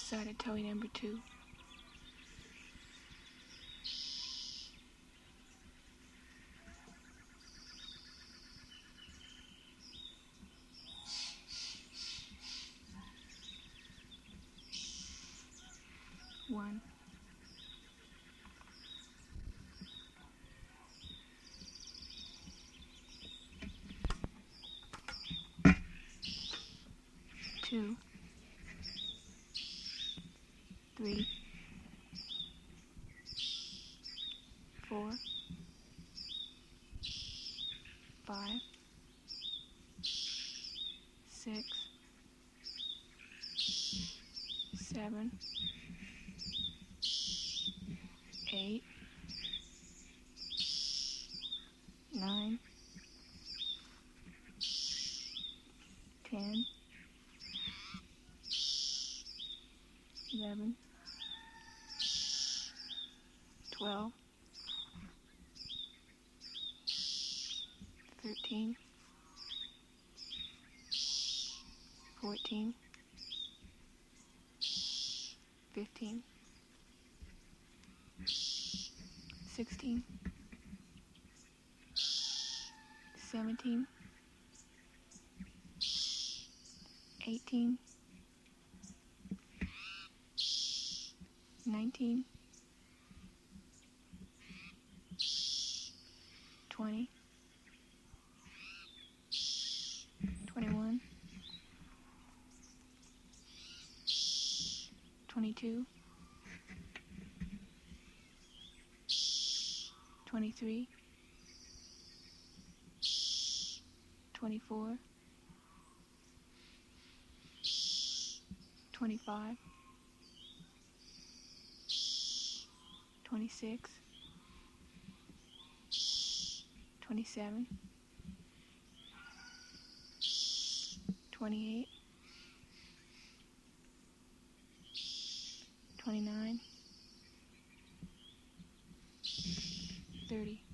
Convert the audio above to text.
side of toy number 2. One, two, 3, 4, 5, 6, 7, 8, 9, 10, 11, 12, 13, 14, 15, 16, 17, 18, 19, 20, 21, 22, 23, 24, 25, 26, 27, 28, 29, 30.